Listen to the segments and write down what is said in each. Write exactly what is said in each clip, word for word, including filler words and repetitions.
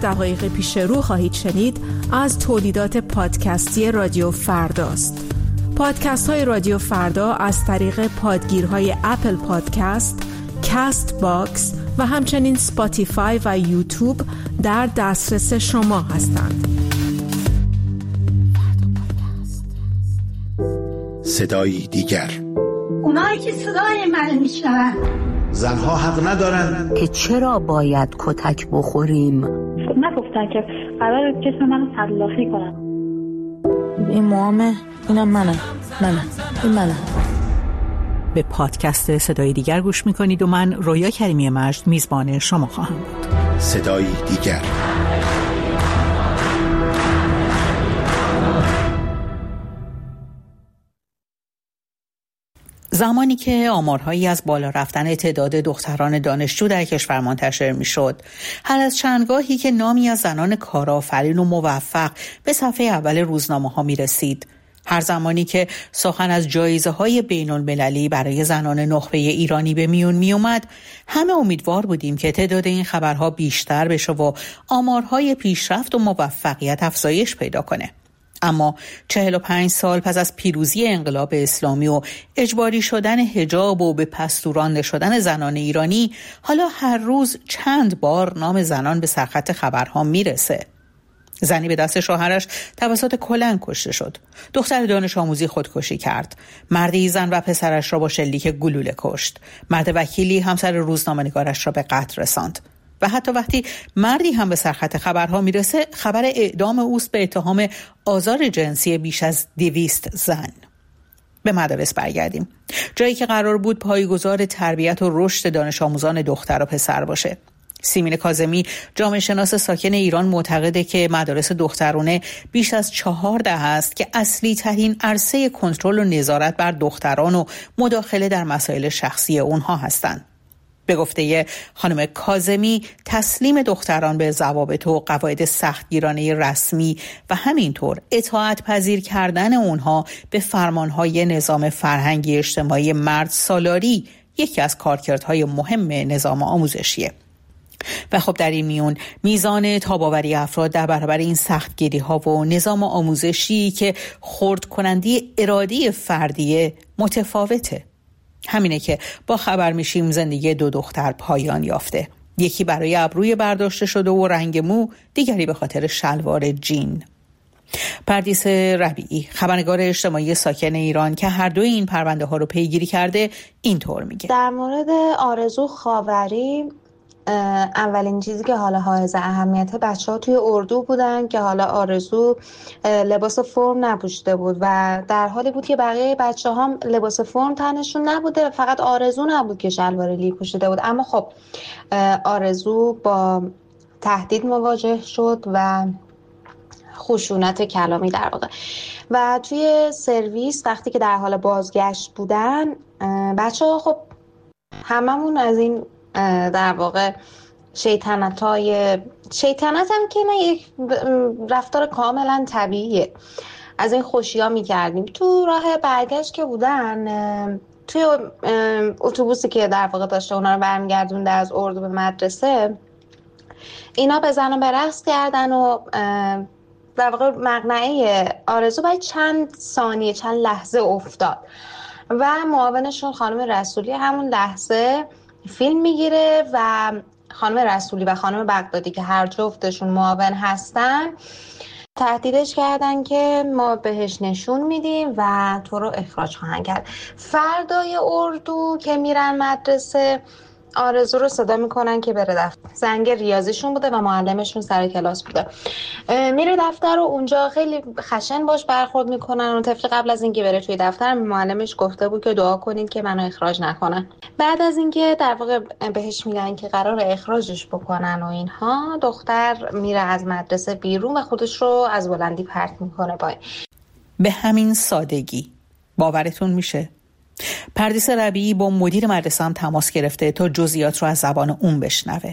دقایق پیش رو خواهید شنید از تولیدات پادکستی رادیو فرداست. پادکست های رادیو فردا از طریق پادگیرهای اپل پادکست، کاست باکس و همچنین سپاتیفای و یوتیوب در دسترس شما هستند. صدایی دیگر. اونایی که صدای من میشنون زنها حق ندارن که چرا باید کتک بخوریم. نگفتن که قرار جسم منو تلافی کنن. این موامه، اینم منم منم این منم. به پادکست صدای دیگر گوش میکنید و من رویا کریمی مجد میزبان شما خواهم بود. صدایی دیگر. زمانی که آمارهایی از بالا رفتن تعداد دختران دانشجو در کشور منتشر میشد، هر از چندگاهی که نامی از زنان کارآفرین و موفق به صفحه اول روزنامه‌ها میرسید، هر زمانی که سخن از جایزه‌های بین‌المللی برای زنان نخبه ایرانی به میون میومد، همه امیدوار بودیم که تعداد این خبرها بیشتر بشه و آمارهای پیشرفت و موفقیت افزایش پیدا کنه. اما چهل و پنج سال پس از پیروزی انقلاب اسلامی و اجباری شدن حجاب و به پستو رانده شدن زنان ایرانی، حالا هر روز چند بار نام زنان به سرخط خبرها میرسه. زنی به دست شوهرش توسط کلنگ کشته شد. دختر دانش آموزی خودکشی کرد. مردی زن و پسرش را با شلیک گلوله کشت. مرد وکیلی همسر روزنامه‌نگارش را به قتل رساند. و حتی وقتی مردی هم به سرخط خبرها میرسه، خبر اعدام اوست به اتهام آزار جنسی بیش از دویست زن. به مدارس برگردیم. جایی که قرار بود پایه‌گذار تربیت و رشد دانش آموزان دختر و پسر باشه. سیمین کاظمی، جامعه شناس ساکن ایران، معتقده که مدارس دخترانه بیش از چهار دهه است که اصلی ترین عرصه کنترل و نظارت بر دختران و مداخله در مسائل شخصی اونها هستند. به گفته خانم کاظمی، تسلیم دختران به ضوابط و قواعد سختگیرانه رسمی و همینطور اطاعت پذیر کردن اونها به فرمانهای نظام فرهنگی اجتماعی مرد سالاری یکی از کارکردهای مهم نظام آموزشیه. و خب در این میون میزان تاباوری افراد در برابر این سختگیری ها و نظام آموزشی که خرد کننده اراده فردیه متفاوته. همینه که با خبر میشیم زندگی دو دختر پایان یافته. یکی برای ابروی برداشته شده و رنگ مو، دیگری به خاطر شلوار جین. پردیس ربیعی، خبرنگار اجتماعی ساکن ایران که هر دوی این پرونده ها رو پیگیری کرده، اینطور میگه. در مورد آرزو خاوری، اولین چیزی که حالا حائز اهمیت، بچه ها توی اردو بودن که حالا آرزو لباس فرم نپوشیده بود و در حالی بود که بقیه بچه ها لباس فرم تنشون نبوده، فقط آرزو نبود که شلوار لی پوشیده بود. اما خب آرزو با تهدید مواجه شد و خشونت کلامی در واقع. و توی سرویس وقتی که در حال بازگشت بودن، بچه ها خب هممون از این در واقع شیطنت های شیطنت هم که نه، یک رفتار کاملا طبیعیه، از این خوشی ها می کردیم. تو راه برگشت که بودن، توی اتوبوسی که در واقع داشته اونا رو برمیگردونده از اردو به مدرسه، اینا بزن و برقص کردن و در واقع مقنعه آرزو باید چند ثانیه چند لحظه افتاد و معاونشون خانم رسولی همون لحظه فیلم میگیره و خانم رسولی و خانم بغدادی که هر جفتشون معاون هستن تهدیدش کردن که ما بهش نشون میدیم و تو رو اخراج خواهند کرد. فردای اردو که میرن مدرسه، آرزو رو صدا میکنن که بره دفتر. زنگ ریاضیشون بوده و معلمشون سر کلاس بوده. میره دفتر و اونجا خیلی خشن باش برخورد میکنن. اون طفل قبل از اینکه بره توی دفتر معلمش گفته بود که دعا کنین که منو اخراج نکنن. بعد از اینکه در واقع بهش میگن که قرار اخراجش بکنن و اینها، دختر میره از مدرسه بیرون و خودش رو از بلندی پرت میکنه پایین. به همین سادگی باورتون میشه؟ پردیس ربیعی با مدیر مدرسه هم تماس گرفته تا جزئیات رو از زبان اون بشنوه.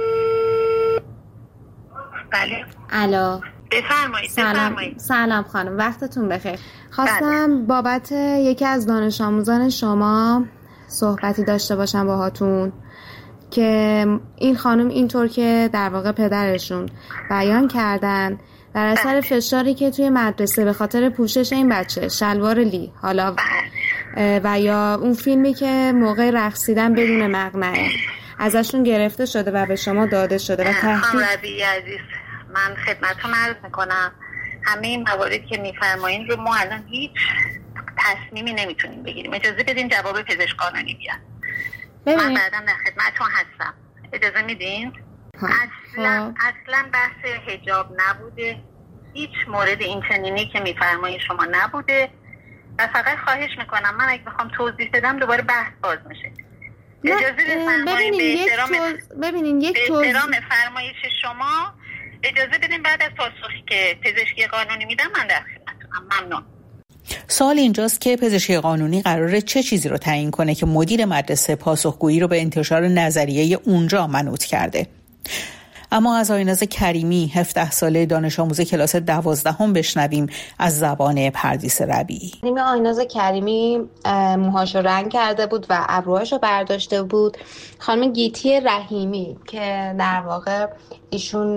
بله. الو. بفرمایید. سلام. سلام خانم، وقتتون بخیر. خواستم بله. بابت یکی از دانش آموزان شما صحبتی داشته باشم باهاتون که این خانم اینطور که در واقع پدرشون بیان کردن در اثر فشاری که توی مدرسه به خاطر پوشش این بچه شلوار لی حالا و یا اون فیلمی که موقع رقصیدن بدون مقنعه ازشون گرفته شده و به شما داده شده و تحقیق. خانم ربیعی عزیز، من خدمتتون عرض میکنم همه این مواردی که میفرمایین رو ما الان هیچ تصمیمی نمیتونیم بگیریم. اجازه بدین جواب پزشک قانونی بیاد. من بعداً در خدمتتون هستم. اجازه میدین؟ اصلا اصلا بحث حجاب نبوده، هیچ مورد این چنینی که میفرمایید شما نبوده و فقط خواهش میکنم من اگه بخوام توضیح بدم دوباره بحث باز میشه. اجازه بفرمایید به احترام ببینین یک به احترام فرمایش شما اجازه بدین بعد از پاسخی که پزشکی قانونی میدم من در خدمتتونم. ممنون. سوال اینجاست که پزشکی قانونی قراره چه چیزی رو تعیین کنه که مدیر مدرسه پاسخگویی رو به انتشار نظریه اونجا منوط کرده. اما از آیناز کریمی هفده ساله دانش آموز کلاس دوازدهم بشنویم از زبان پردیس ربیعی. آیناز کریمی موهاشو رنگ کرده بود و ابروهاشو برداشته بود. خانم گیتی رحیمی که در واقع ایشون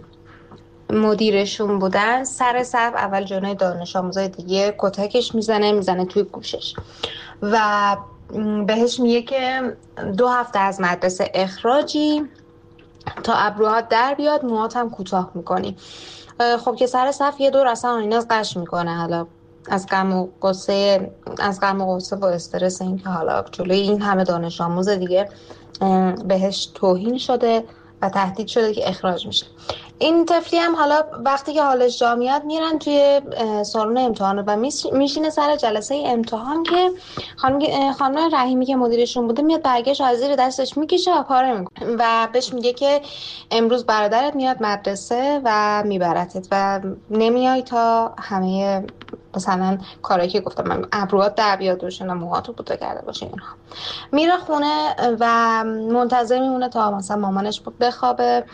مدیرشون بودن سر صف اول جلوی دانش آموزای دیگه کتکش میزنه میزنه توی گوشش و بهش میگه که دو هفته از مدرسه اخراجی تا ابروهات در بیاد، موهات هم کوتاه میکنی. خب که سر صف یه دور اصلا آیناز قش میکنه حالا از غم و غصه از غم و غصه و استرس این که حالا جلوی این همه دانش آموز دیگه بهش توهین شده و تهدید شده که اخراج میشه. این طفلی هم حالا وقتی که حالش جا میاد میرن توی سالن امتحان و میشینه سر جلسه امتحان که خانم خانم رحیمی که مدیرشون بوده میاد برگش از زیر دستش میکشه و پاره میکنه و بهش میگه که امروز برادرت میاد مدرسه و میبرتت و نمیای تا همه مثلا کاری که گفتم من ابروات در بیاد روشن و موهاتو بوده کرده باشه اینها. میره خونه و منتظر میمونه تا مثلا مامانش بخوابه،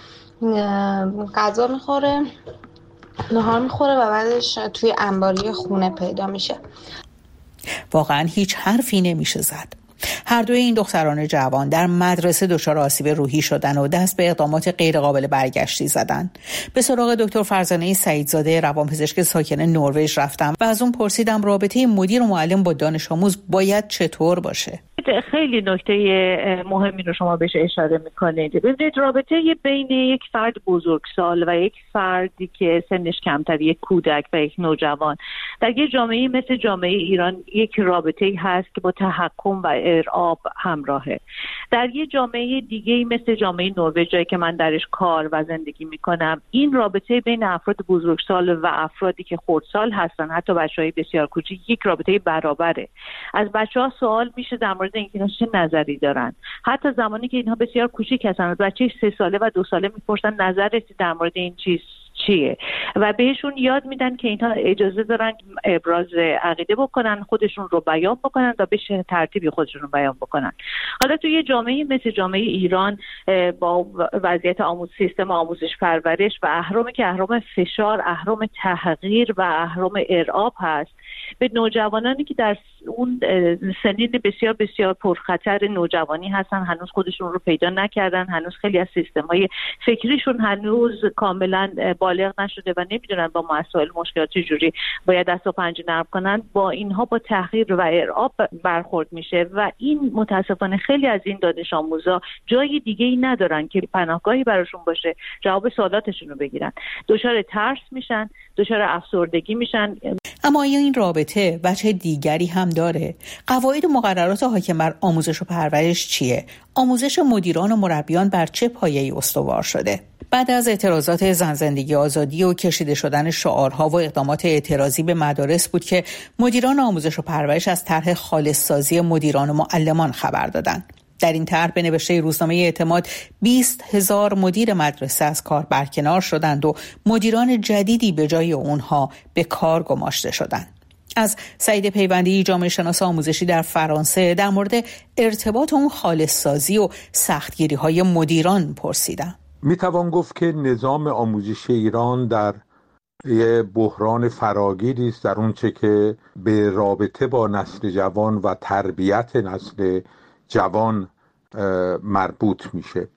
غذا میخوره، نهار میخوره و بعدش توی انباری خونه پیدا میشه. واقعا هیچ حرفی نمیشه زد. هر دوی این دختران جوان در مدرسه دچار آسیب روحی شدن و دست به اقدامات غیر قابل برگشتی زدن. به سراغ دکتر فرزانه سعیدزاده روانپزشک ساکن نروژ رفتم و از اون پرسیدم رابطه مدیر و معلم با دانش آموز باید چطور باشه؟ خیلی نکته مهمی رو شما بهش اشاره میکنید. ببینید رابطه بین یک فرد بزرگسال و یک فردی که سنش کمتر، یک کودک و یک نوجوان در یک جامعه مثل جامعه ایران یک رابطه هست که با تحکم و ارعاب همراهه. در یک جامعه دیگه مثل جامعه نروژ جایی که من درش کار و زندگی میکنم این رابطه بین افراد بزرگسال و افرادی که خردسال هستن، حتی بچهای بسیار کوچیک، یک رابطه برابره. از بچه‌ها سوال میشه در مورد اینکه اینا چه نظری دارن. حتی زمانی که اینها بسیار کوچیک هستن، از بچه سه ساله و دو ساله میپرسن نظرت در مورد این چیز چیه و بهشون یاد میدن که اینها اجازه دارن ابراز عقیده بکنن، خودشون رو بیان بکنن و به ترتیبی خودشون رو بیان بکنن. حالا تو یه جامعه مثل جامعه ایران با وضعیت آموز سیستم آموزش پرورش و اهرامی که اهرام فشار، اهرام تحقیر و اهرام ارعاب هست، به نوجوانانی که در اون سنین بسیار بسیار پرخطر نوجوانی هستن، هنوز خودشون رو پیدا نکردن، هنوز خیلی از سیستم‌های فکریشون هنوز کاملا بالغ نشده و نمیدونن با مسائل مشکلات چجوری باید دست و پنجه نرم کنن، با اینها با تحقیر و ارعاب برخورد میشه و این متاسفانه خیلی از این دانش آموزا جای دیگه‌ای ندارن که پناهگاهی براشون باشه جواب سوالاتشون رو بگیرن. دچار ترس میشن، دچار افسردگی میشن. اما این رابطه وجه دیگری هم داره. قواعد و مقررات حاکم بر آموزش و پرورش چیه؟ آموزش مدیران و مربیان بر چه پایه‌ای استوار شده؟ بعد از اعتراضات زن زندگی آزادی و کشیده شدن شعارها و اقدامات اعتراضی به مدارس بود که مدیران آموزش و پرورش از طرح خالص‌سازی مدیران و معلمان خبر دادند. در این طرح به نوشته روزنامه اعتماد بیست هزار مدیر مدرسه از کار برکنار شدند و مدیران جدیدی به جای اونها به کار گماشته شدند. از سعید پیوندی جامعه شناس آموزشی در فرانسه در مورد ارتباط اون خالص‌سازی و سختگیری‌های مدیران پرسیدم. میتوان گفت که نظام آموزشی ایران در یه بحران فراگیری است در اون چه که به رابطه با نسل جوان و تربیت نسل جوان مربوط میشه.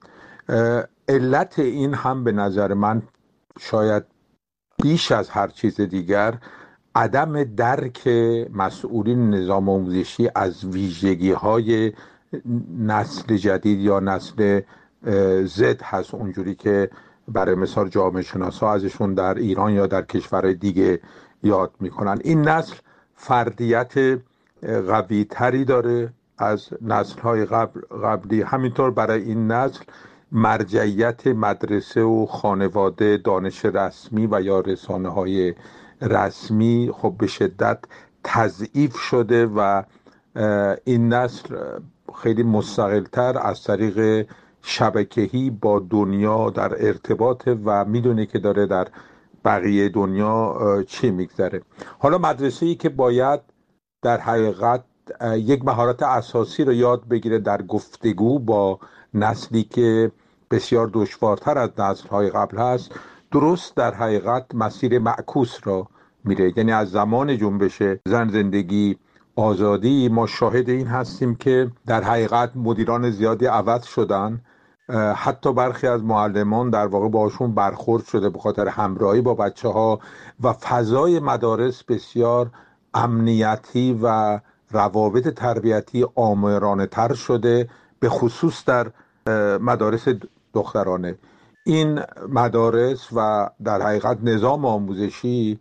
علت این هم به نظر من شاید بیش از هر چیز دیگر عدم درک مسئولین نظام آموزشی از ویژگی های نسل جدید یا نسل زد هست، اونجوری که برای مثال جامعه شناسا ازشون در ایران یا در کشورهای دیگه یاد میکنن. این نسل فردیت قوی تری داره از نسل های قبل قبلی. همینطور برای این نسل مرجعیت مدرسه و خانواده، دانش رسمی و یا رسانه های رسمی خب به شدت تضعیف شده و این نسل خیلی مستقلتر از طریق شبکه‌ای با دنیا در ارتباطه و میدونه که داره در بقیه دنیا چی میگذره. حالا مدرسه‌ای که باید در حقیقت یک مهارت اساسی رو یاد بگیره در گفتگو با نسلی که بسیار دشوارتر از نسل‌های قبل هست، درست در حقیقت مسیر معکوس را میره. یعنی از زمان جنبش زن زندگی آزادی ما شاهد این هستیم که در حقیقت مدیران زیادی عوض شدن، حتی برخی از معلمان در واقع باشون برخورد شده به خاطر همراهی با بچه ها و فضای مدارس بسیار امنیتی و روابط تربیتی آمرانه تر شده، به خصوص در مدارس دخترانه. این مدارس و در حقیقت نظام آموزشی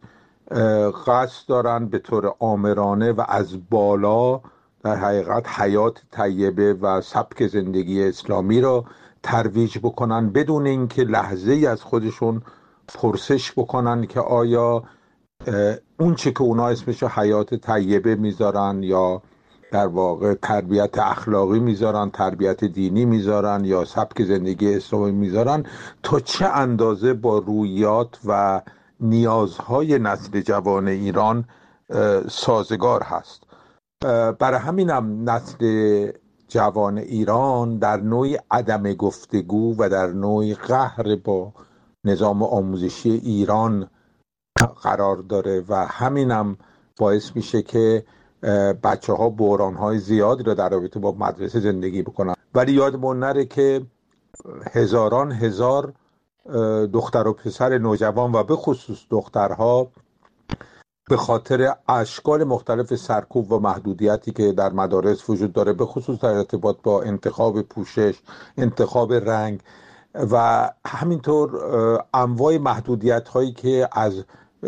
قصد دارن به طور آمرانه و از بالا در حقیقت حیات طیبه و سبک زندگی اسلامی را ترویج بکنن، بدون اینکه لحظه ای از خودشون پرسش بکنن که آیا اون چه که اونا اسمش حیات طیبه میذارن یا در واقع تربیت اخلاقی میذارن، تربیت دینی میذارن یا سبک زندگی اسلامی میذارن، تا چه اندازه با رویات و نیازهای نسل جوان ایران سازگار هست. برای همینم نسل جوان ایران در نوعی عدم گفتگو و در نوعی قهر با نظام آموزشی ایران قرار داره و همینم باعث میشه که بچه ها بحران های زیادی رو در رابطه با مدرسه زندگی بکنن. ولی یادمون نره که هزاران هزار دختر و پسر نوجوان و به خصوص دخترها به خاطر اشکال مختلف سرکوب و محدودیتی که در مدارس وجود داره، به خصوص در ارتباط با انتخاب پوشش، انتخاب رنگ و همینطور انواع محدودیت هایی که از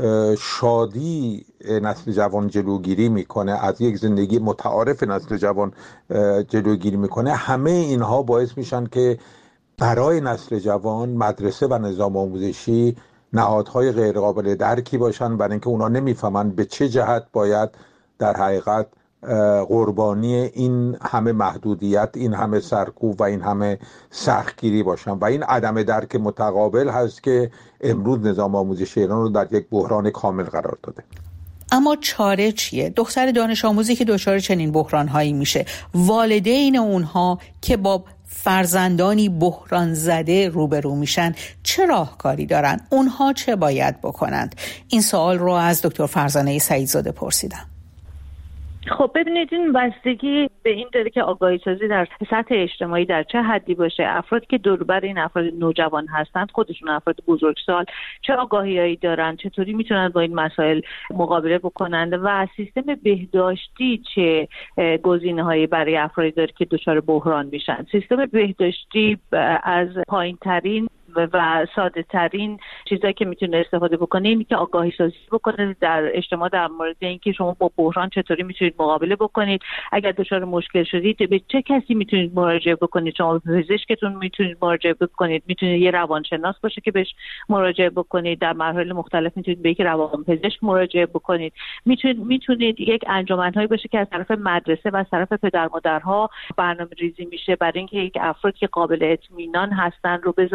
شادی نسل جوان جلوگیری میکنه، از یک زندگی متعارف نسل جوان جلوگیری میکنه، همه اینها باعث میشن که برای نسل جوان مدرسه و نظام آموزشی نهادهای غیر قابل درکی باشن، برای اینکه اونا نمیفهمن به چه جهت باید در حقیقت قربانی این همه محدودیت، این همه سرکوب و این همه سختگیری باشن و این عدم درک متقابل هست که امروز نظام آموزشی ایران رو در یک بحران کامل قرار داده. اما چاره چیه؟ دختر دانش آموزی که دچار چنین بحران‌هایی میشه، والدین اونها که با فرزندانی بحران زده روبرو میشن چه راهکاری دارن؟ اونها چه باید بکنند؟ این سوال رو از دکتر فرزانه سعیدزاده پرسیدم. خب ببینید، این بستگی به این داره که آگاهی سازی در سطح اجتماعی در چه حدی باشه. افرادی که دور بر این افراد نوجوان هستند، خودشون افراد بزرگسال، چه آگاهیایی دارن، چطوری میتونن با این مسائل مقابله بکنند و سیستم بهداشتی چه گزینه‌هایی برای افرادی داره که دچار بحران میشن. سیستم بهداشتی از پایین‌ترین و ساده ترین چیزایی که میتونه استفاده بکنه اینی که آگاهی سازی بکنه در اجتماع در مورد اینکه شما با بحران چطوری میتونید مقابله بکنید. اگر دچار مشکل شدید به چه کسی میتونید مراجعه بکنید؟ شما به پزشکتون میتونید مراجعه بکنید، میتونید یه روانشناس باشه که بهش مراجعه بکنید، در مراحل مختلف میتونید به یک روانپزشک مراجعه بکنید، میتونید میتونید یک انجمن‌هایی باشه که از طرف مدرسه و از طرف پدر مادرها برنامه‌ریزی میشه برای اینکه یک افراد که قابل اطمینان هستن رو بذارن برای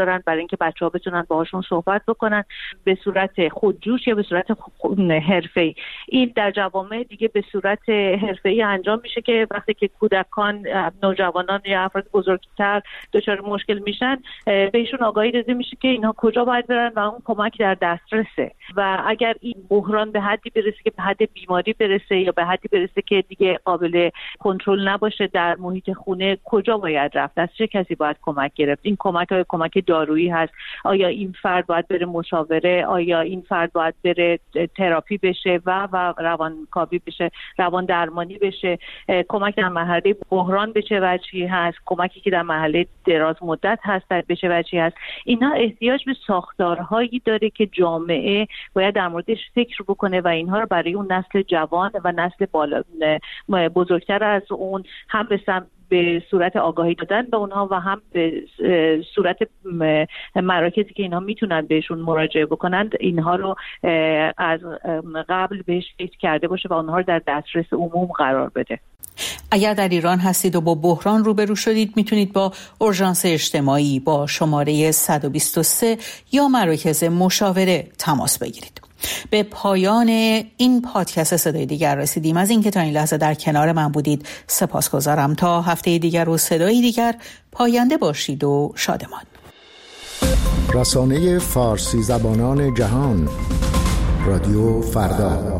اینکه بچه‌ها بتونن باهاشون صحبت بکنن به صورت خودجوش یا به صورت حرفه‌ای. این در جوامع دیگه به صورت حرفه‌ای انجام میشه که وقتی که کودکان، نوجوانان یا افراد بزرگتر دچار مشکل میشن بهشون آگاهی داده میشه که اینها کجا باید برن و اون کمک در دسترسه و اگر این بحران به حدی برسه که به حد بیماری برسه یا به حدی برسه که دیگه قابل کنترل نباشه در محیط خونه کجا باید رفت، از چه کسی باید کمک گرفت. این کمک های کمک دارویی هست، آیا این فرد باید بره مشاوره، آیا این فرد باید بره تراپی بشه و و روانکاوی بشه، روان درمانی بشه، کمک در مرحله بحران به چه وجهی هست، کمکی که در مرحله دراز مدت هست به چه وجهی هست. اینا احتیاج به ساختارهایی داره که جامعه باید در موردش فکر بکنه و اینها رو برای اون نسل جوان و نسل بالا بزرگتر از اون هم به به صورت آگاهی دادن به اونها و هم به صورت مراکزی که اینها میتونن بهشون مراجعه بکنند اینها رو از قبل بهش فکر کرده باشه و اونها رو در دسترس عموم قرار بده. اگر در ایران هستید و با بحران روبرو شدید میتونید با اورژانس اجتماعی با شماره صد و بیست و سه یا مراکز مشاوره تماس بگیرید. به پایان این پادکست صدای دیگر رسیدیم. از اینکه تا این لحظه در کنار من بودید سپاسگزارم. تا هفته دیگر و صدای دیگر پاینده باشید و شادمان. رسانه فارسی زبانان جهان، رادیو فردا.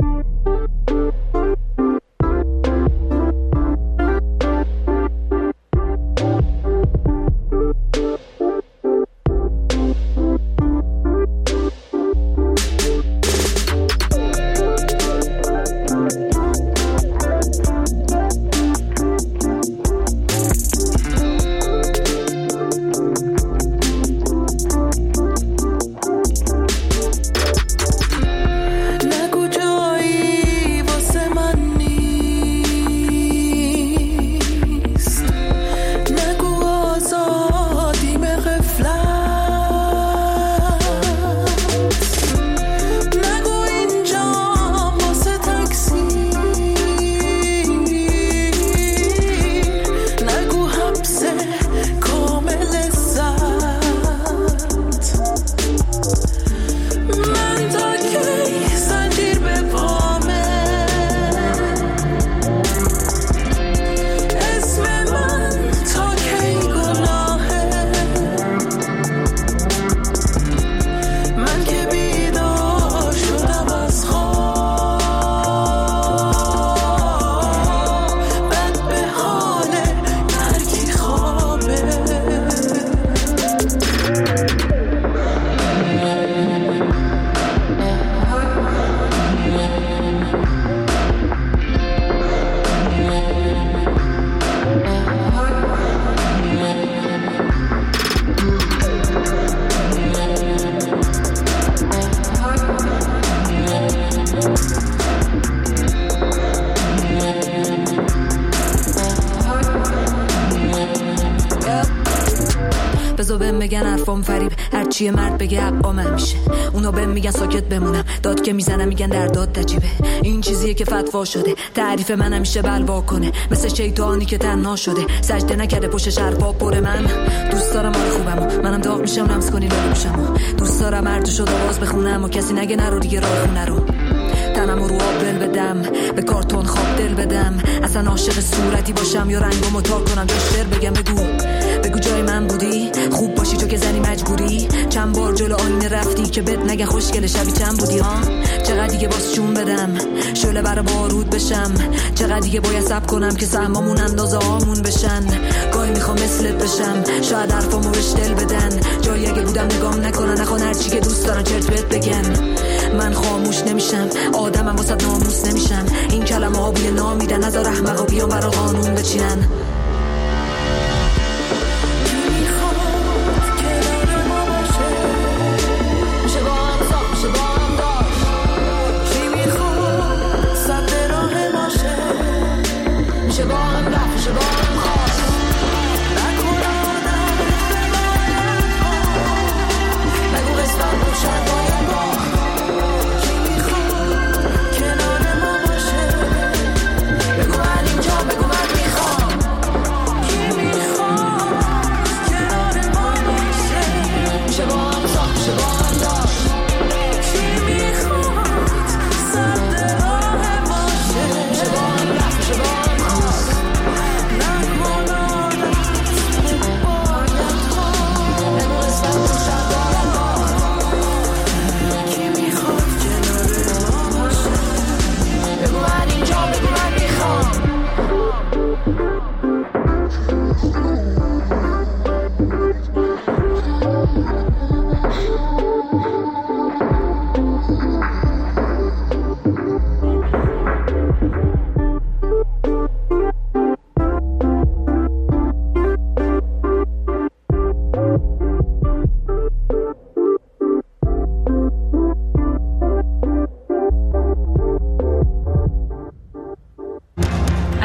بگن حرفام فریب، هرچی مرد بگه حقام میشه. اونا بهم میگن ساکت بمونم، داد که میزنم میگن در داد تجیبه. این چیزیه که فتوا شده، تعریف من همیشه بلوا کنه، مثل شیطانی که تنها شده، سجده نکرده پشت حرفا پر من. دوست دارم حال خوبمو، منم داغ میشم لمس کنی لالو میشم. دوست دارم هر تو شد آواز بخونم و کسی نگه نرو دیگه راه خونه رو. تنم رو آب دل بدم، به کارتون خواب دل بدم، اصلا عاشق صورتی باشم یا رنگمو تا کنم جشتر بگم. بگو بگو جای من بودی، خوب باشی تو که زنی مجبوری. چند بار جلو آینه رفتی که بد نگه خوشگل شبی چند بودی ها. چقدر دیگه باز چون بدم شعله برا بارود بشم، چقدر دیگه باید صبر کنم که سهمامون اندازه هامون بشن. گاهی میخوام مثلت بشم، شاید حرفامو بهش دل بدن، جایی اگه بودم نگام نکنن، نخوان هرچی که دوست دارن چرت بهت بگن. من خاموش نمیشم، آدمم واسه ناموس نمیشم. این کلمه ها بوی نامیدن، نذار احمقا بیان برا قانون بچینن.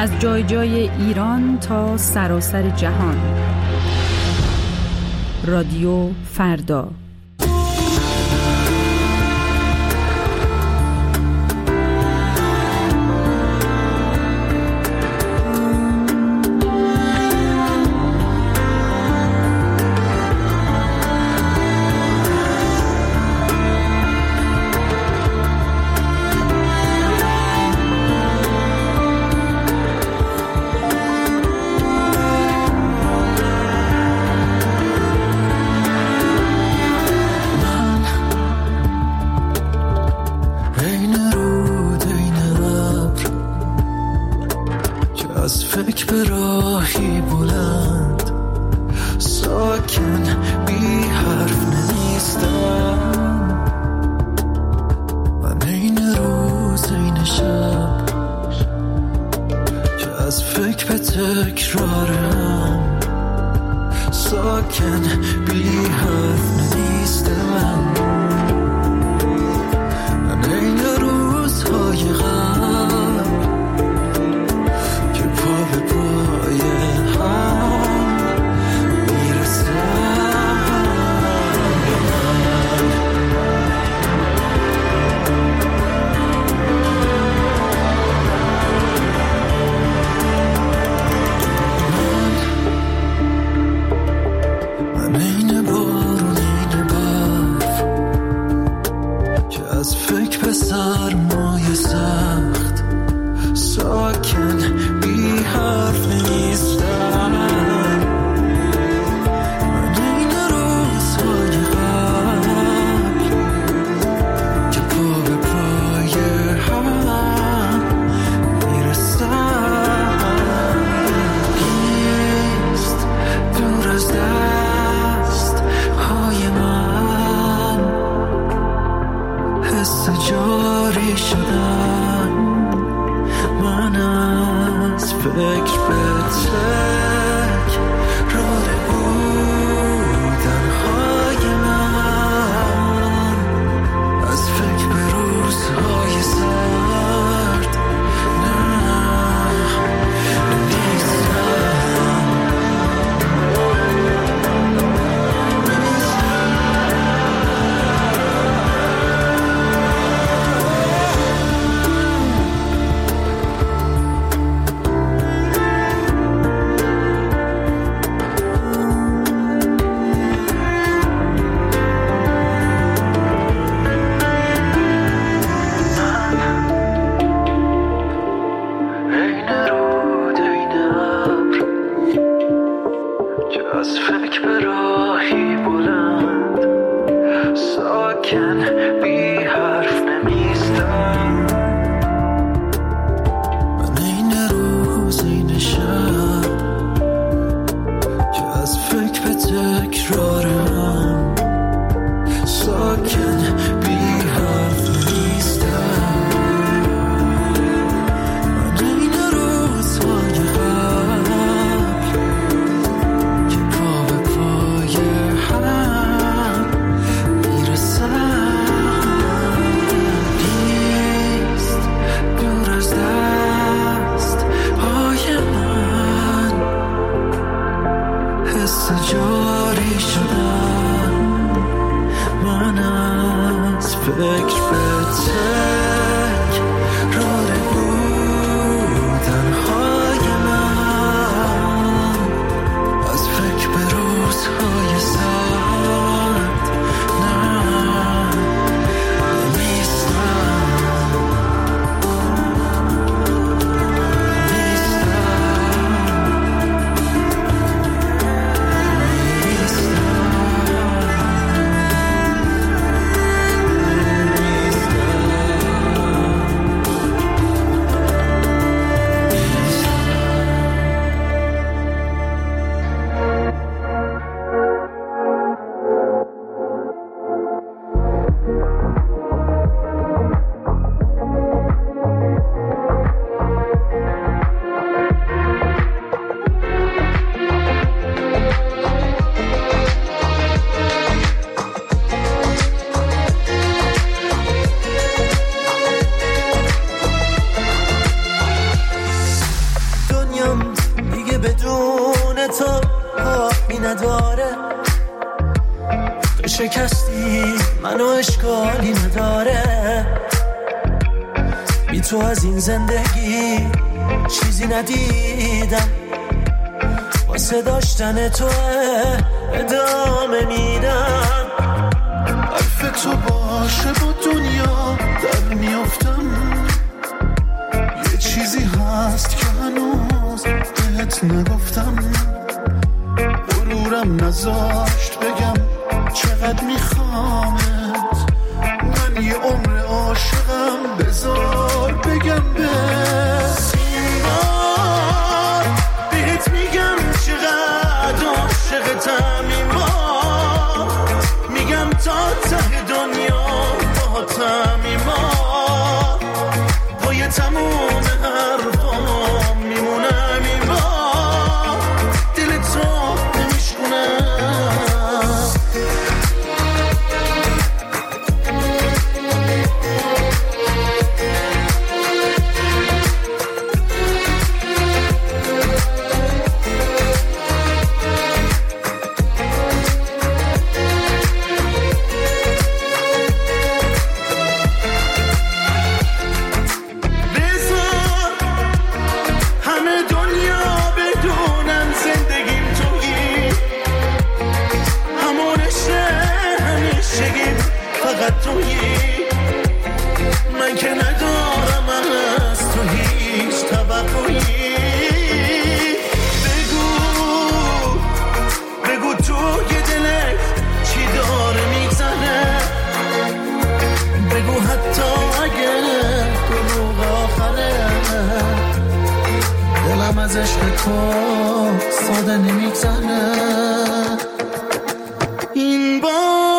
از جای جای ایران تا سراسر جهان. رادیو فردا. نداره، تو شکستی منو اشکالی نداره، بی تو از این زندگی چیزی ندیدم، واسه داشتن تو ادامه میدم. حرف تو باشه با دنیا در میافتم، یه چیزی هست که هنوز بهت نگفتم، غرورم نذاشت بگم چقدر میخوامت، من یه عمر عاشقم، بذار بگم به این بار بهت میگم چقدر عاشقتم، این بار میگم تا ته دنیا باهاتم، این بار پای تموم حرفام میمونم، این بار دل تو نمیشکنم. من که ندارم از تو هیچ توقعی، بگو بگو تو یه دلت چی داره میگذره، بگو حتی اگه دروغ آخره، دلم از عشق تو ساده نمیگذره. این بار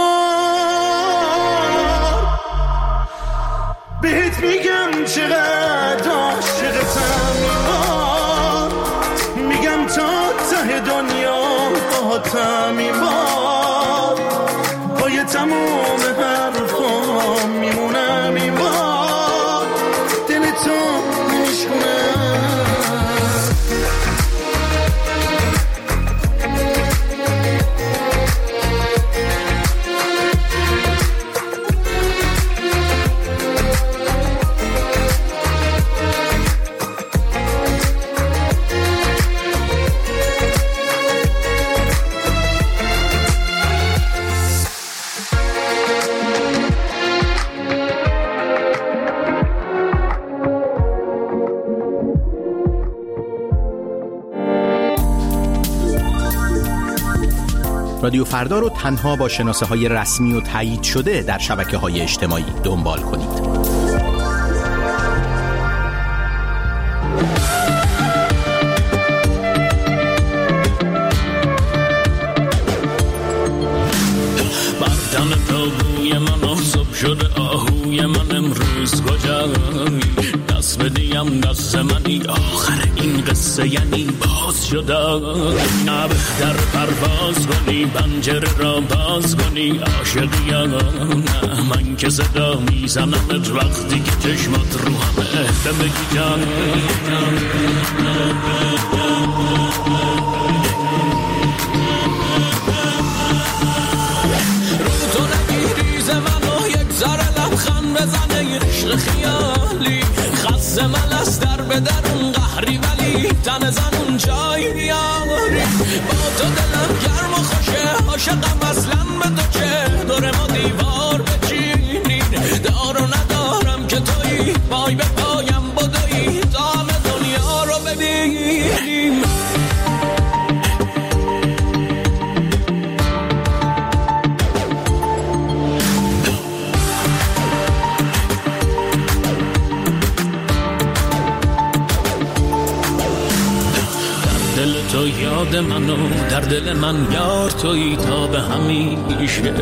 بهت میگم چقدر عاشقتم، این بار میگم تا ته دنیا باهاتم، این بار پای تموم حرفام میمونم، این بار دل تو نمیشکنم. رادیو فردا رو تنها با شناسه های رسمی و تایید شده در شبکه های اجتماعی دنبال کنید. بردم تابوی من آزاب شده، آهوی من امروز کجایی، دست بدیم دست منی، آخر این قصه یعنی باز شده، نه بهتر پرواز کنی، پنجره را باز کنی، عاشقی یا نه، من که صدا میزنمت وقتی که چشمات رو همه بگی جان. رو تو نگیری ز منو یک ذره لبخند بزنه، یه عشق خیالی خسته من از در به درون قهری، ولی تن زنون جای بیاری، با تو دلم گرم و خوشه، عاشقم اصلا به تو چه، دور ما دیوار بچینین، دارو ندارم که تویی، پای به پایم بدویی، تا همه دنیا رو ببینیم. تو یاد منو در دل من یار تویی تا به همیشه،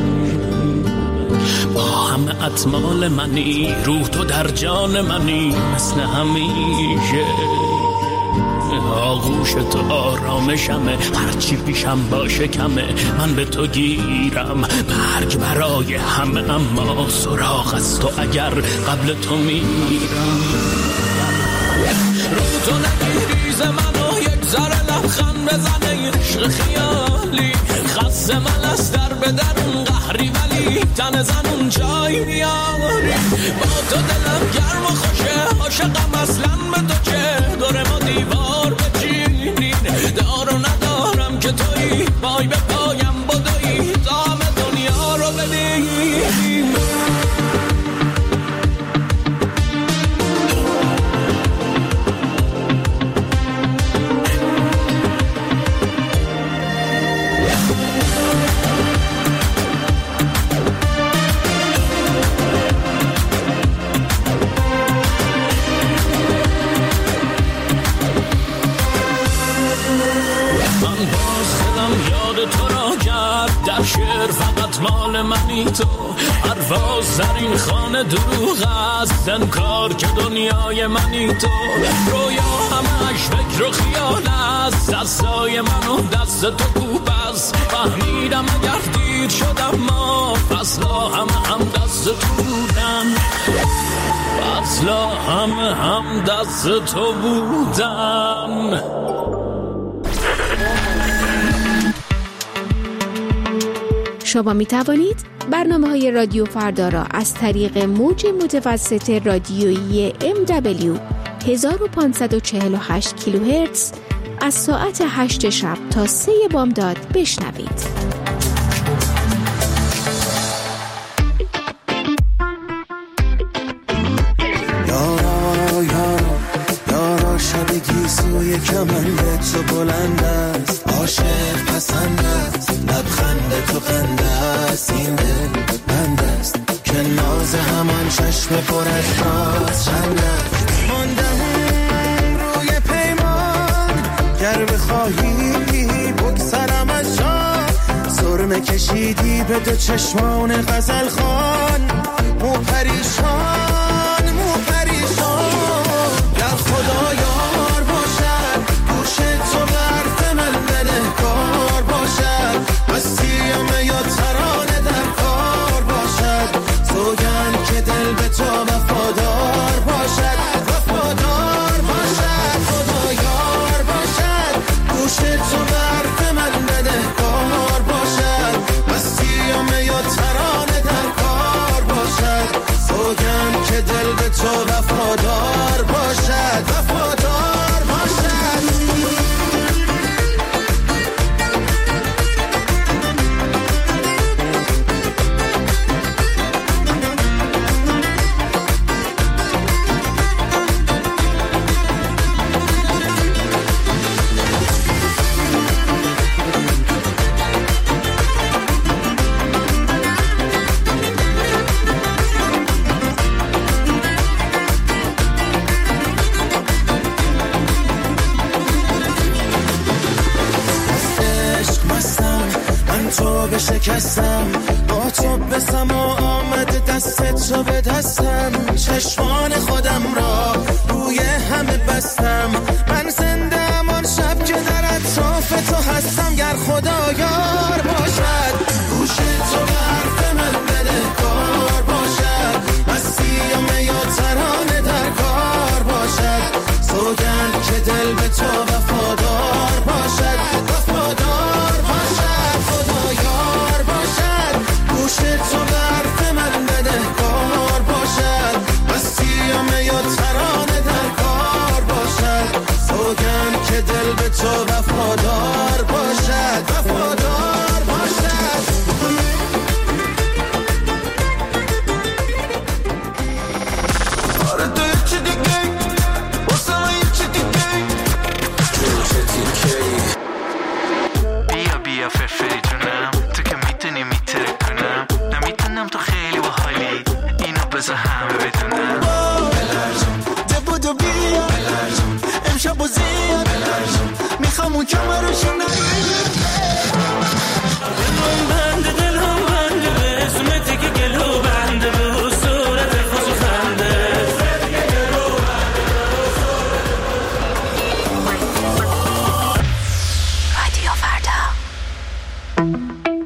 با همه اطمال منی، روح تو در جان منی مثل همیشه، آغوش تو آرامشمه، هرچی پیشم باشه کمه، من به تو گیرم، مرگ برای همه اما سراغ از تو اگر قبل تو میرم. رو تو نگیریز منو یک ذره لبخند بزنه عشق خیالی خسته من از در به درون قهری ولی تن زنون جای میاری با تو دلم گرم و خوشه عاشقم اصلا به تو چه دور ما دیوار بچینین دارو ندارم که تویی پای به پایم بدویی تا همه دنیا رو ببینیم در شعر فقط مال منی تو پرواز در این خانه دروغ است انکار که دنیای منی تو رویا همش فکر و خیال است دستای منو دست تو کوب است فهمیدم اگر دیر شدم ما فصلا همه هم دست تو بودن فصلا همه هم دست تو بودن. شما می توانید برنامه های رادیو فردا را از طریق موج متوسط رادیویی ام دبلیو هزار و پانصد و چهل و هشت کیلوهرتز از ساعت هشت شب تا سه بامداد بشنوید. یارا یارا یارا شب گیسوی کمندت تو بلند است عاشق پسند است لبخند تو خنده است این دل بند است که ناز همان چشم پر از راز چند است ماندم روی پیمان گر بخواهی بگذرم از جان سرمه کشیدی به دو چشمان غزل خان مو پریشان مو پریشان گر خدا یار باشد گوش تو به حرف من بدهکار باشد مسیحمه یا ترانه در کار باشد سوگند که دل به تو وفادار باشد وفادار باشد خدا یار باشد گوش تو به حرف من بدهکار باشد مسیحمه یا ترانه در کار باشد سوگند که دل به تو وفادار باشد وفادار باشد. شکستم با تو به سما آمد دست تو به دستم چشمان خودم را روی همه بستم من زنده امان شب که در اطراف تو هستم گر خدا یار باشد گوش تو به حرف من بدهکار باشد مسیحمه یا ترانه در کار باشد سوگند که دل به تو وفادار باشد وفادار باشد خدا یار باشد گوش تو به حرف من بدهکار باشد مسیحمه یا ترانه در کار باشد سوگند که دل به تو وفادار باشد وفادار باشد. آره تو یکی دیگه واسه من یکی دیگه چه دیگه بیا بیا فرفری جونم تو که میتونی میتره کنم نمیتونم تو خیلی باحالی اینو بذار همه بدونم بلرزون دبودو بیا بلرزون امشب و زیاد بلرزون میخوام اون کمرشو نگیرم دلم بنده دلم بنده به اسمتی که گلو بنده به صورت خوش خنده رادیو فردا.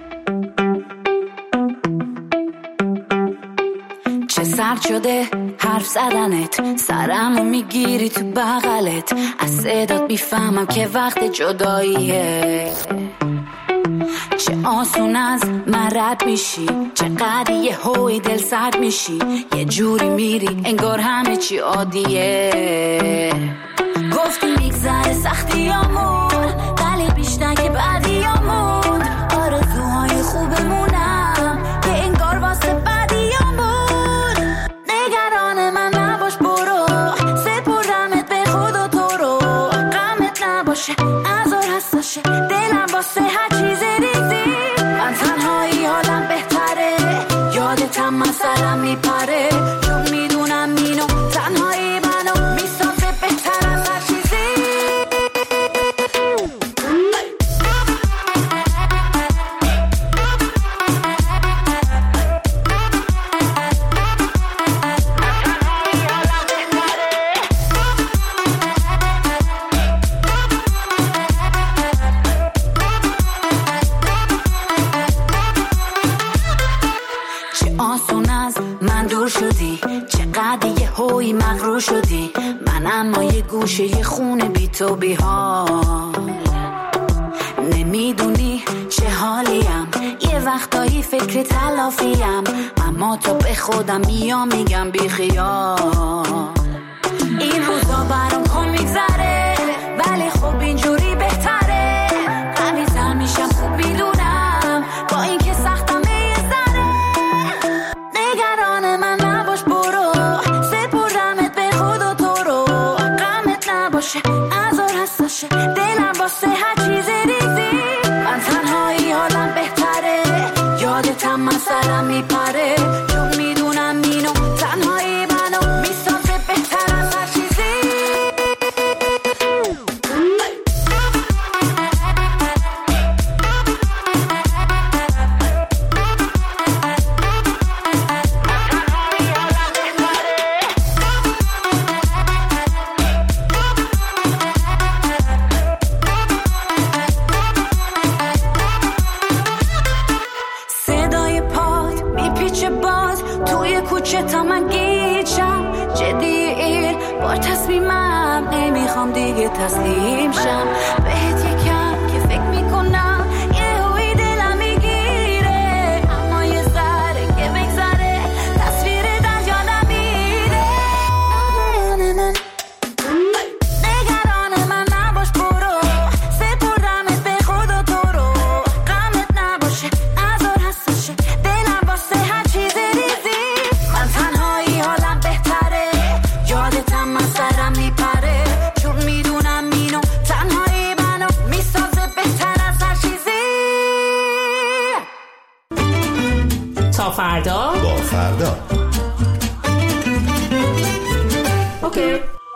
چه سرد شده هر حرف زدنت سرمو میگیری تو بغلت از صدات بیفهمم که وقت جداییه چه آسون از من رد میشی چقدر یه هوی دل سرد میشی یه جوری میری انگار همه چی عادیه گفتی میگذره سختیامون ولی بیشتر که بعدیامون آرزوهای خوبمونم که انگار واسه بعدیامون نگران من نباش برو سپردمت به خود و تو رو غمت نباشه ازار هستاشه دلم واسه هر چیز ریزی من تنهایی حالم بهتره یادتم من سرم میپره چون میدونم اینو تنهایی منو میسازه بهتر از هر چیزی چقدر یه هوی مغرور شدی من اما یه گوشه یه خونه بی تو بی حال نمیدونی چه حالیم یه وقتایی فکر تلافیم اما تو به خودم میام میگم بی خیال این روزا برام کن میگذره ولی خب اینجوری بهتره قوی‌تر میشم خوب میدونم با این که سختم یه ذره نگران من نباش برو سپردمت به خود و تو رو غمت نباشه ازار هستاشه دلم واسه هر چیز ریزی من تنهایی حالم بهتره یادتم من سرم میپره چون میدونم اینو تنهایی منو میسازه بهتر از هر چیزی صدای پاد میپیچه باز توی کوچه تا من گیجم جدی این بار تصمیمم نمیخوام دیگه تسلیم شم بهت یکم که فکر میکنم یه هوی دلم میگیره اما یه ذره که بگذره تصویر در جانم میره نگران من نباش برو سپردمت به خود و تو رو غمت نباشه ازار هستاشه دلم واسه هر چیز ریزی من تنهایی حالم بهتره یادتم من سرم میپره چون میدونم اینو تنهایی منو میسازه بهتر از هر چیزی تا فردا با فردا اوکی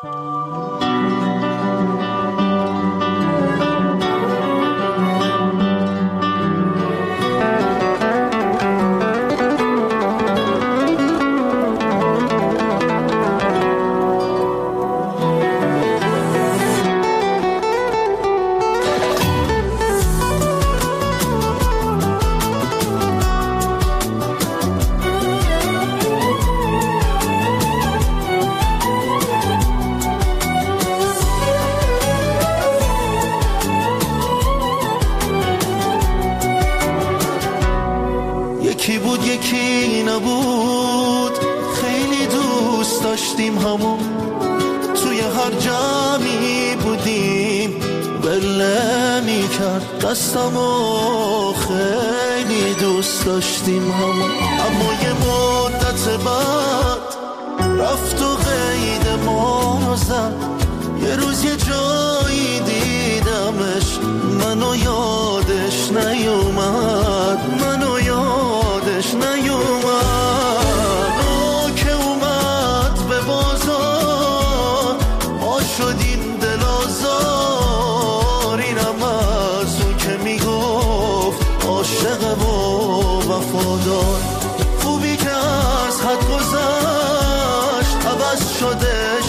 یکی بود یکی نبود خیلی دوست داشتیم همون توی هر جمعی بودیم بله میکرد دستمو خیلی دوست داشتیم همون اما یه مدت بعد رفت و قید ما رو زد یه روز یه جایی دیدمش منو یادش نیومد منو یادش نیومد او که اومد به بازار ما شدیم دل آزار اینم از اون که میگفت عاشق و وفادار خوبی که از حد گذشت عوض شدش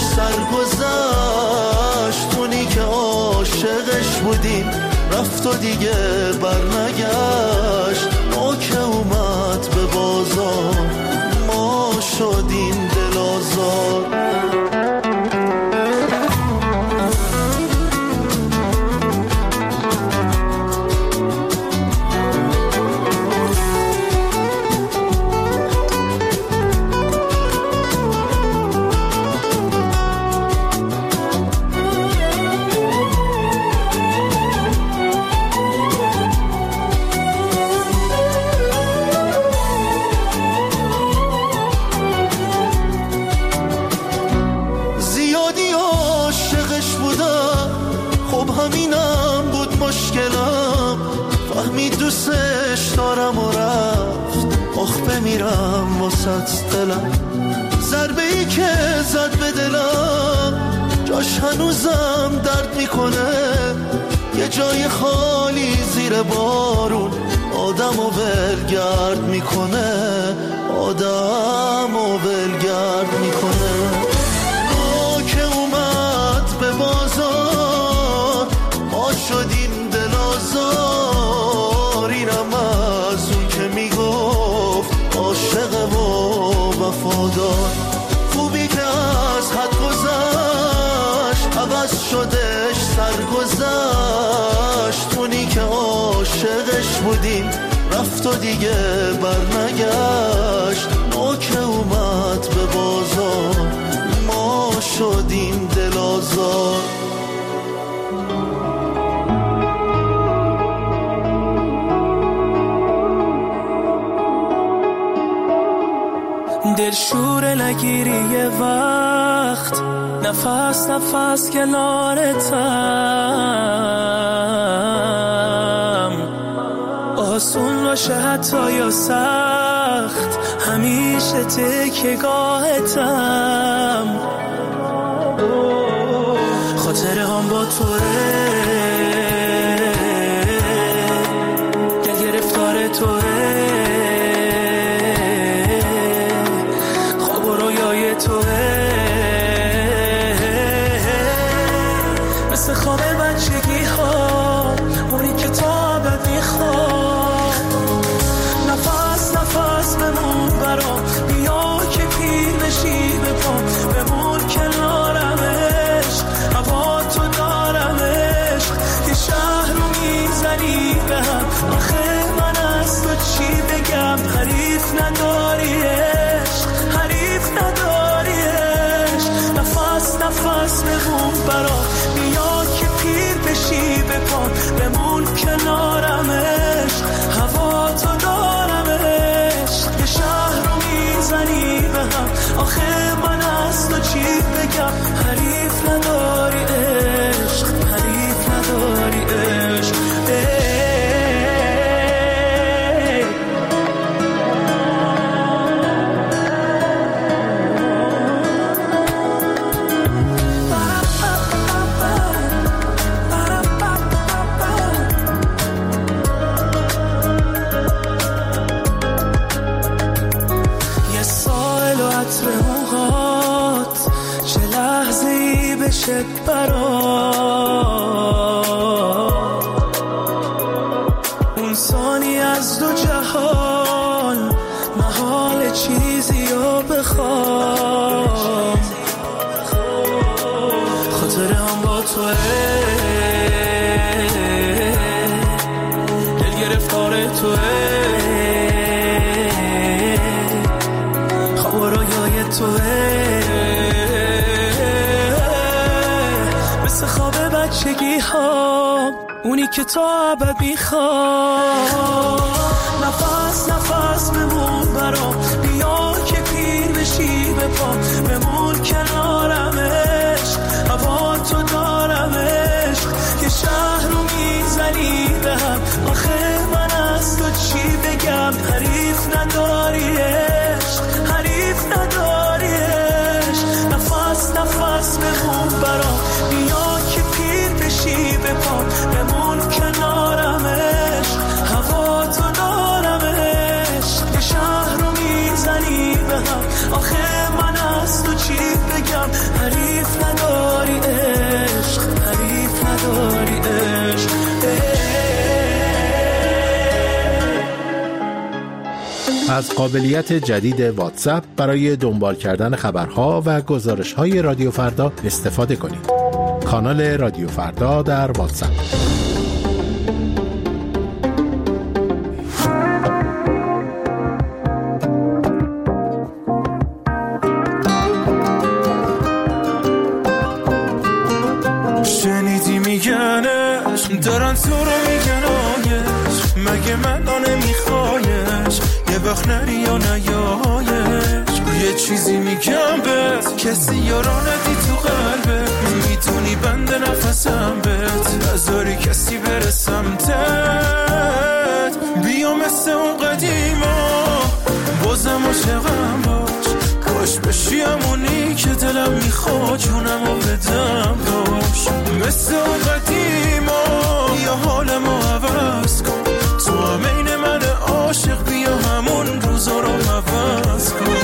سرگذشت اونی که عاشقش بودیم رفت و دیگه برنگشت ما که اومد به بازار ما شدیم دل آزار دوستش دارم و رفت، آخ بمیرم واسط دلم. ضربه ای که زد به دلم جاش هنوزم درد میکنه. یه جای خالی زیر بارون آدم و ولگرد میکنه، آدم و ولگرد میکنه. ما که اومد به بازار ما شدیم دل آزار. اینم از اون که میگفت عاشق و وفادار. خوبی که از حد گذشت عوض شدش سرگذشت. اونی که عاشقش بودیم رفت و دیگه برنگشت. ما که اومد به بازار ما شدیم دل آزار. دل شور نگیری یه وقت، نفس نفس کنارتم. آسون باشه حتی یا سخت، همیشه تکیه‌گاهتم. خاطره هم با توه، دل گرفتار توه. خواب و رویای توه، مثل خواب بچگی ها، اونی که تا ابد میخواد. نفس نفس بمون برام، بیا که پیر بشی بپام. بمون کنارمش، هوا تو دارمش. یه شهر رو میزنی به هم، آخه من از تو چی بگم. حریف نداریش، حریف نداریش. نفس نفس بمون برام، بیا که پیر بشی بپام. بمون کنارمش، هوا تو دارمش. یه شهر رو میزنی به هم، آخه من از تو چی بگم. حریف نداری عشق، حریف نداری عشق. بشه برات اون ثانی از دو جهان، محال چیزی رو بخوام. خاطره هم با توه، دل گرفتار توه. خواب و رویای توه، مثل خواب بچگی ها، اونی که تا ابد میخواد. نفس نفس بمون برام، بیا که پیر بشی بپام. بمون کنارمش، هوا تو دارمش. یه شهر رو میزنی به هم، آخه من از تو چی بگم. حریف نداریش، حریف نداریش. نفس نفس بمون برام، بیا که پیر بشی بپام. بمون کنارمش، هوا تو دارمش. یه شهر رو میزنی به هم، آخه من از تو چی بگم. حریف نداری عشق، حریف نداری عشق. از قابلیت جدید واتساپ برای دنبال کردن خبرها و گزارش‌های رادیو فردا استفاده کنید. کانال رادیو فردا در واتساپ. شنیدی میگنش، دارن تو رو میگنایش. مگه من نمیخوایش، یه وقت نری یا نیایش. یه چیزی میگم بهت، کسی یارانتی تو قلبت. میتونی بند نفسم بهت، نذاری کسی بره سمتت. کاش بشی همونی که دلم میخواد جونم رو بدم باش، مثل اون قدیما یا حالمو عوض کن، تو همین من عاشق بیا همون روزا رو عوض کن.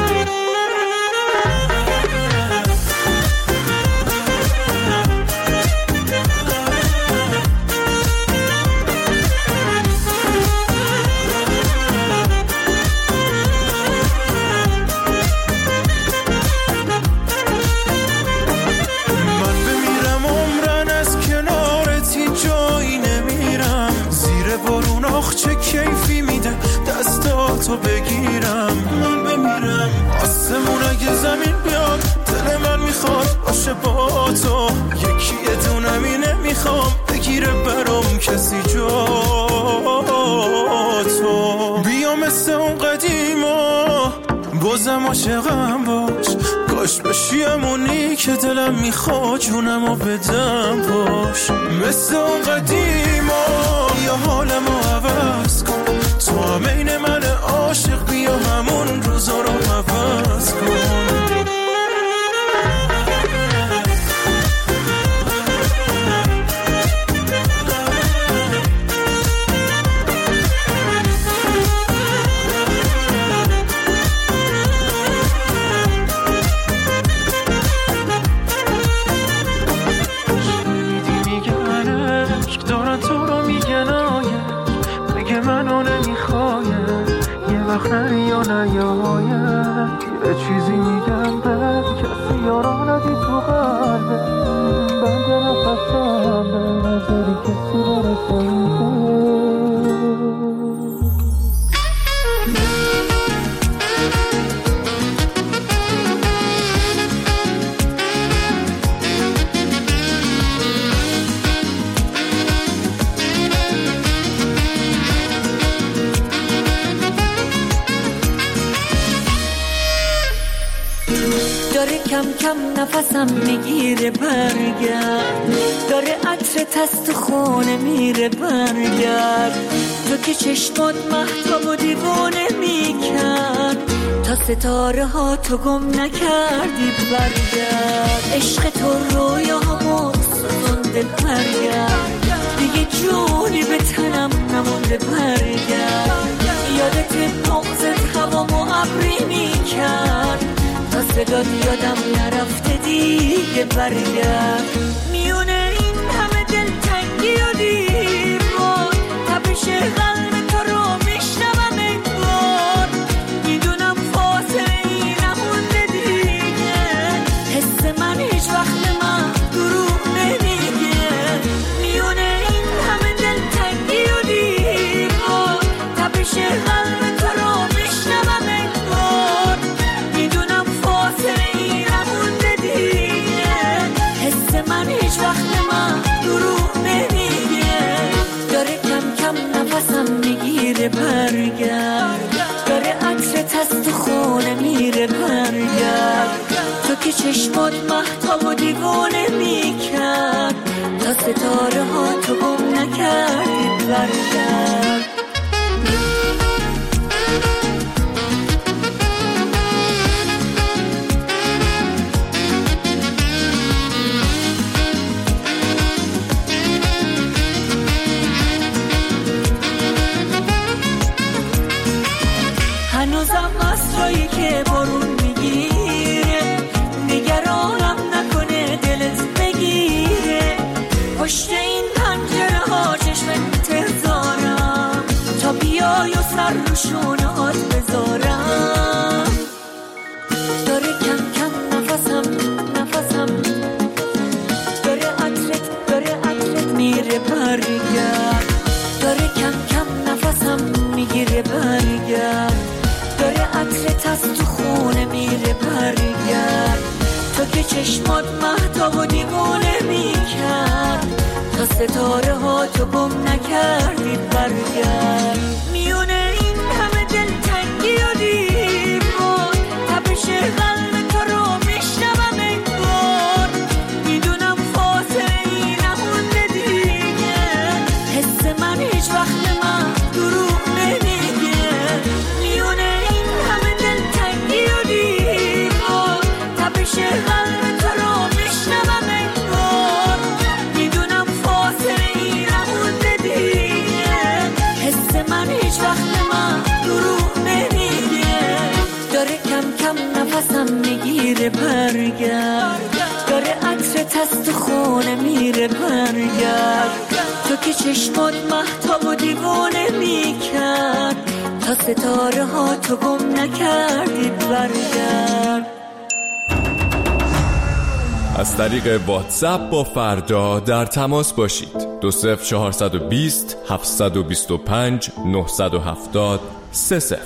تو بگیرم من بمیرم آسمون اگه زمین بیاد دل من میخواد باشه با تو، یکی دونم اینه میخوام بگیره برام کسی جا تو، بیا مثل اون قدیما بازم عاشقم باش، کاش بشی همونی که دلم میخواد جونم رو بدم باش، مثل اون قدیما یا حالمو عوض کن، تو همین من عاشق بیا همون روزا رو عوض کن. یا نیاید یه چیزی میگم به کسی یارا ندی تو قلبه، بند نفسم به نظری کسی برسه کم کم نفسم میگیره برگرد، داره عطرت از تو خونه میره برگرد، تو که چشمات مهتاب و دیوانه میکرد، تا ستاره ها تو گم نکردی برگرد، عشق تو رویامو سوزونده برگرد، دیگه جونی به تنم نمونده برگرد، یادت بغضت هوامو ابری میکرد، تا صدات یادم نرفته دیگه برگرد، میونه این همه دلتنگی و دیوار، تپش قلب تو رو میشنوم انگار، میدونم فاصله ای نمونده دیگه، حس من هیچ وقت من دروغ نمیگه، میونه این همه دلتنگی و دیوار، تپش قلب تو رو میشنوم انگار، میدونم فاصله ای نمونده دیگه، حس من هیچ وقت من دروغ نمیگه، داره کم کم نفسم میگیره برگرد، داره عطرت از تو خونه میره برگرد، تو که چشمات مهتاب و دیوانه میکرد، تا ستاره ها تو گم نکردی برگرد. هنوزم مسرایی که بارون میگیره، نگرانم نکنه دلت بگیره، پشت این پنجره ها چشم انتظارم، تا بیای و سر رو شونهات بذارم، داره کم کم نفسم نفسم داره عطرت داره عطرت میره برگرد، داره کم کم نفسم میگیره برگرد، داره عطرت از تو خونه میره برگرد، تو که چشمات مهتاب و دیوانه میکرد، تا ستاره ها تو گم نکردی برگرد، میونه این همه دلتنگی و دیوار، تپش قلب تو رو میشنوم انگار، میدونم فاصله ای نمونده دیگه، حس من هیچ وقت من دروغ نمیگه، میونه این همه دلتنگی و دیوار، میره برگرد، داره عطرت از تو خونه میره برگرد، تو که چشمات مهتاب و دیوانه میکرد، تا ستاره ها تو گم نکردید برگرد. از طریق واتساپ با فردا در تماس باشید. دو صفر چهارصد و بیست هفتصد و بیست و پنج نهصد و هفتاد سه صفر.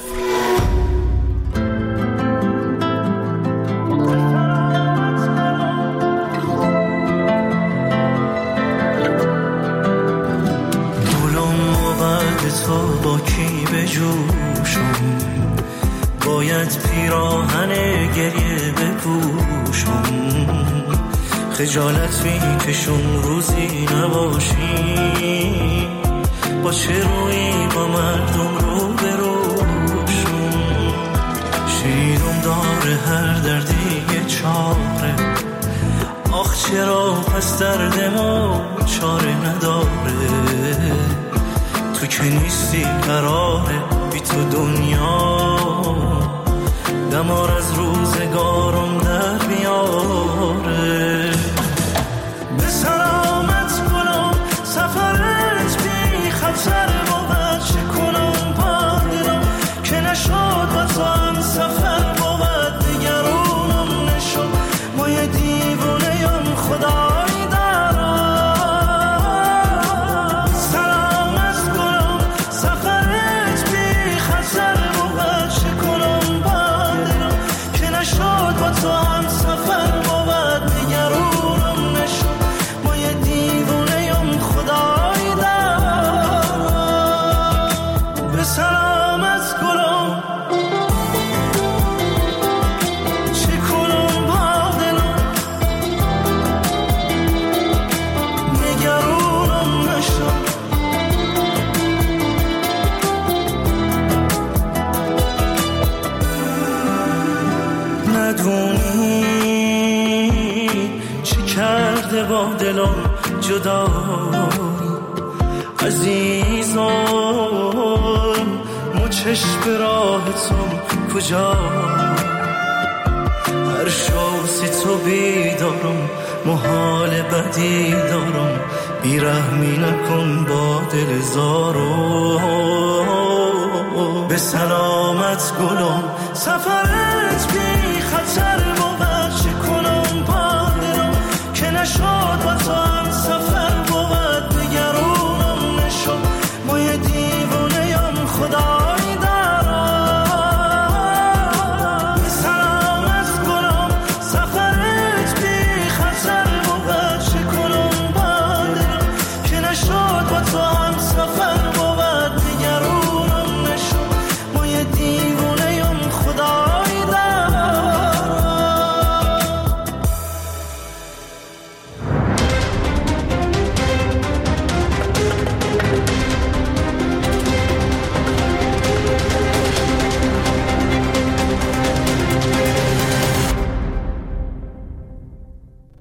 با کی بجوشم، باید پیراهن گریه بپوشم، خجالت میکشم روزی نباشی، با چه روی با مردم رو بروشم، شیرم داره هر دردی یه چاره، آخ چرا پس درد ما چاره نداره، تو که نیستی قراره بی تو دنیا دمار از روزگارم در بیاره. به سلامت کنم سفرت بی خطر بود، چه کنم با دلم که نشد با تو هم سفر بود، نگرونم نشد ما یه دیوونه یم خدای دارم. تو هم سفر بود، نگرونم نشد ما یه دیوونه یم خدای دارم. به سلامت گلم چه کنم با دلم، نگرونم نشد. ندونی چی کرده با دلم جدایی عزیزم، مو چشم راحتم کجا، هر شوسی تو بیدارم، محال بدی دارم، بیرحمی نکن با دل زارو. به سلامت گلم سفرت